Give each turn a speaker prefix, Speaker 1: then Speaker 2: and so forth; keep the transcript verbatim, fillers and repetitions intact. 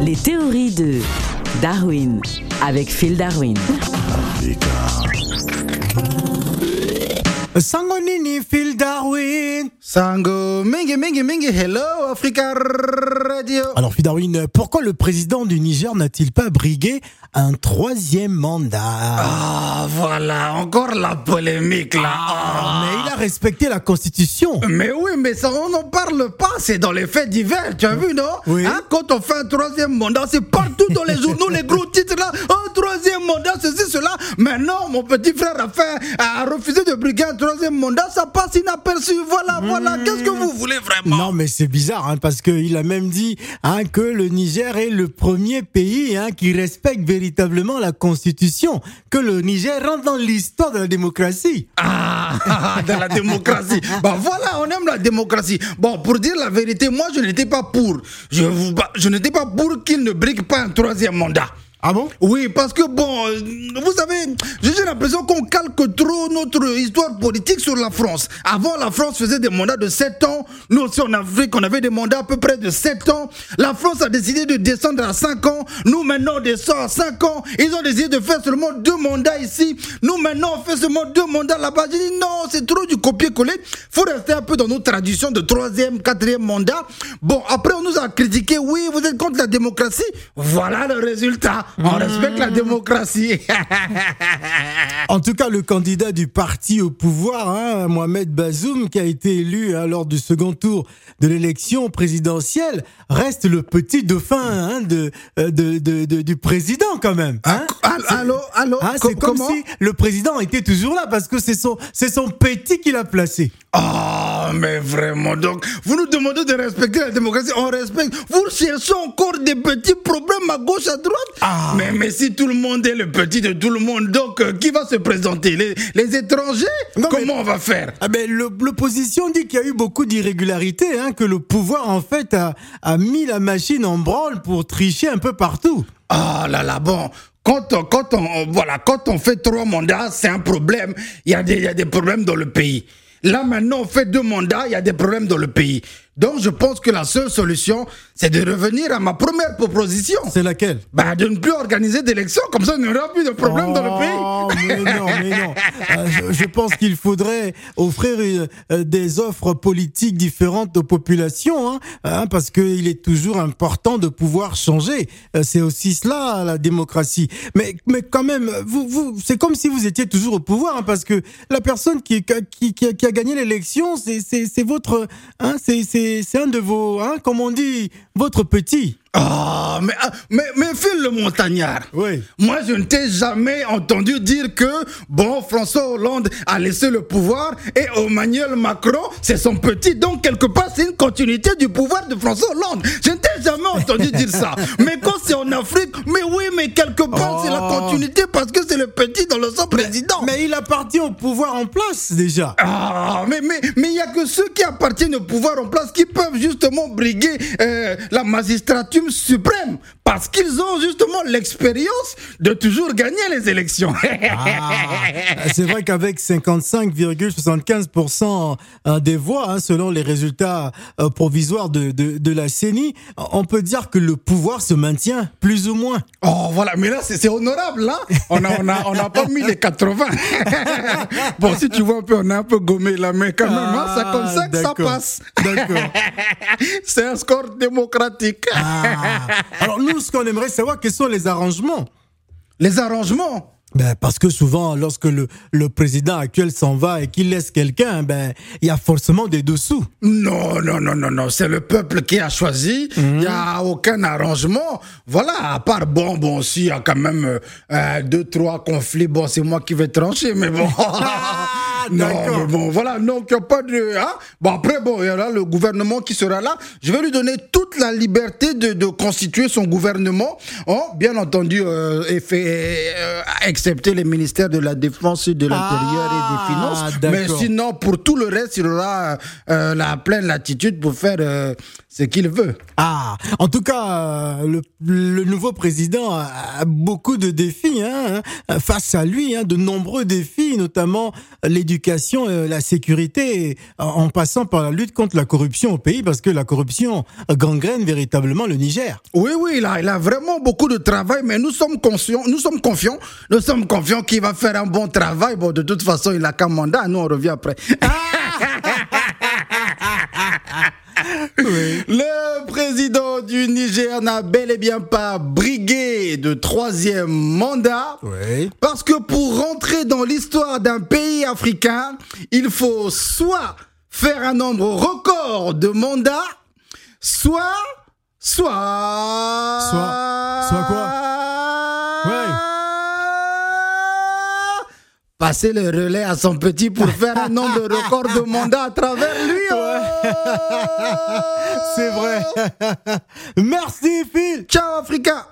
Speaker 1: Les théories de Darwin avec Phil Darwin.
Speaker 2: Sango nini Phil Darwin.
Speaker 3: Sango mingi mingi mingi hello Africa Radio.
Speaker 2: Alors Phil Darwin, pourquoi le président du Niger n'a-t-il pas brigué un troisième mandat?
Speaker 3: Ah voilà, encore la polémique là.
Speaker 2: Ah, mais il a respecté la constitution.
Speaker 3: Mais oui, mais ça on n'en parle pas, c'est dans les faits divers, tu as vu non?
Speaker 2: Oui.
Speaker 3: Hein, quand on fait un troisième mandat, c'est partout dans les journaux, les gros titres là, un troisième mandat, ceci, cela. Maintenant, mon petit frère a fait, a refusé de briguer un troisième mandat, ça passe inaperçu, voilà, mmh. voilà, qu'est-ce que vous voulez vraiment?
Speaker 2: Non mais c'est bizarre, hein, parce qu'il a même dit hein, que le Niger est le premier pays hein, qui respecte véritablement la constitution, que le Niger rentre dans l'histoire de la démocratie.
Speaker 3: Ah, de la démocratie. Bon voilà, on aime la démocratie. Bon, pour dire la vérité, moi je n'étais pas pour, je, je n'étais pas pour qu'il ne brigue pas un troisième mandat.
Speaker 2: Ah bon?
Speaker 3: Oui, parce que bon, vous savez, j'ai l'impression qu'on calque trop notre histoire politique sur la France. Avant, la France faisait des mandats de sept ans. Nous aussi en Afrique, on avait des mandats à peu près de sept ans. La France a décidé de descendre à cinq ans. Nous, maintenant, on descend à cinq ans. Ils ont décidé de faire seulement deux mandats ici. Nous, maintenant, on fait seulement deux mandats là-bas. J'ai dit non, c'est trop du copier-coller. Faut rester un peu dans nos traditions de troisième, quatrième mandat. Bon, après, on nous a critiqué. Oui, vous êtes contre la démocratie. Voilà le résultat. On respecte la démocratie.
Speaker 2: En tout cas, le candidat du parti au pouvoir, hein, Mohamed Bazoum, qui a été élu hein, lors du second tour de l'élection présidentielle, reste le petit dauphin hein, de, de, de, de, du président quand même. Hein.
Speaker 3: Ah, allô, allô,
Speaker 2: hein, c'est comme comment? Si le président était toujours là, parce que c'est son, c'est son petit qui l'a placé.
Speaker 3: Ah, oh, mais vraiment, donc, vous nous demandez de respecter la démocratie, on respecte. Vous cherchez encore des petits problèmes à gauche, à droite. Ah. Mais, mais si tout le monde est le petit de tout le monde, donc, euh, qui va se présenter? Les, les étrangers? Non, comment mais, on va faire?
Speaker 2: Ah ben, le, l'opposition dit qu'il y a eu beaucoup d'irrégularités, hein, que le pouvoir, en fait, a, a mis la machine en branle pour tricher un peu partout.
Speaker 3: Ah là là, bon... Quand on, quand on, voilà, quand on fait trois mandats, c'est un problème. Il y a des, il y a des problèmes dans le pays. Là, maintenant, on fait deux mandats, il y a des problèmes dans le pays. Donc, je pense que la seule solution, c'est de revenir à ma première proposition.
Speaker 2: C'est laquelle?
Speaker 3: Bah, de ne plus organiser d'élections, comme ça, il n'y aura plus de problème
Speaker 2: oh,
Speaker 3: dans le pays.
Speaker 2: Mais non, mais non. Euh, je, je pense qu'il faudrait offrir une, euh, des offres politiques différentes aux populations, hein, hein, parce qu'il est toujours important de pouvoir changer. Euh, c'est aussi cela, la démocratie. Mais, mais quand même, vous, vous, c'est comme si vous étiez toujours au pouvoir, hein, parce que la personne qui, qui, qui, a, qui a gagné l'élection, c'est, c'est, c'est votre, hein, c'est, c'est c'est un de vos, hein, comme on dit, votre petit.
Speaker 3: Ah, oh, mais, mais, mais Phil le Montagnard.
Speaker 2: Oui.
Speaker 3: Moi, je ne t'ai jamais entendu dire que, bon, François Hollande a laissé le pouvoir et Emmanuel Macron, c'est son petit. Donc, quelque part, c'est une continuité du pouvoir de François Hollande. Je ne t'ai jamais entendu dire ça. Mais quand c'est en Afrique, mais oui, mais quelque part, oh. c'est la continuité parce que c'est le petit dans le sang président.
Speaker 2: Mais, mais il appartient au pouvoir en place, déjà.
Speaker 3: Ah, mais mais mais il y a que ceux qui appartiennent au pouvoir en place qui peuvent justement briguer euh, la magistrature suprême, parce qu'ils ont justement l'expérience de toujours gagner les élections.
Speaker 2: Ah, c'est vrai qu'avec cinquante-cinq virgule soixante-quinze pour cent des voix, hein, selon les résultats euh, provisoires de, de, de la C E N I, on peut dire que le pouvoir se maintient, plus ou moins.
Speaker 3: Oh voilà, mais là c'est, c'est honorable, là. On a, on a, on a pas mis les quatre-vingts. Bon, si tu vois un peu, on a un peu gommé là, mais quand même, hein, ça comme ça que ça passe.
Speaker 2: D'accord.
Speaker 3: C'est un score démocratique.
Speaker 2: Ah. Alors nous, ce qu'on aimerait savoir, quels sont les arrangements?
Speaker 3: Les arrangements?
Speaker 2: Ben, parce que souvent, lorsque le, le président actuel s'en va et qu'il laisse quelqu'un, ben, il y a forcément des dessous.
Speaker 3: Non, non, non, non, non, c'est le peuple qui a choisi. Il mmh. n'y a aucun arrangement. Voilà, à part, bon, bon, si, il y a quand même euh, deux, trois conflits, bon, c'est moi qui vais trancher, mais bon... Non, mais bon, voilà, donc il n'y a pas de... Hein? Bon, après, bon, il y aura le gouvernement qui sera là. Je vais lui donner toute la liberté de, de constituer son gouvernement. Oh, bien entendu, euh, et fait, euh, excepté les ministères de la Défense, de l'Intérieur ah, et des Finances. D'accord. Mais sinon, pour tout le reste, il aura euh, la pleine latitude pour faire euh, ce qu'il veut.
Speaker 2: Ah, en tout cas, euh, le, le nouveau président a, a beaucoup de défis hein, hein, face à lui, hein, de nombreux défis, notamment l'éducation, euh, la sécurité, en, en passant par la lutte contre la corruption au pays, parce que la corruption gangrène véritablement le Niger.
Speaker 3: Oui, oui, il a, il a vraiment beaucoup de travail, mais nous sommes conscients, nous sommes confiants, nous sommes confiants qu'il va faire un bon travail. Bon, de toute façon, il a qu'un mandat, nous on revient après. Oui. Le président du Niger n'a bel et bien pas brigué de troisième mandat.
Speaker 2: Oui.
Speaker 3: Parce que pour rentrer dans l'histoire d'un pays africain, il faut soit faire un nombre record de mandats, soit... Soit...
Speaker 2: Soit... Soit quoi? Ouais.
Speaker 3: Passer le relais à son petit pour faire un nombre de record de mandats à travers lui. Oh
Speaker 2: C'est vrai. Merci Phil.
Speaker 3: Ciao Africa.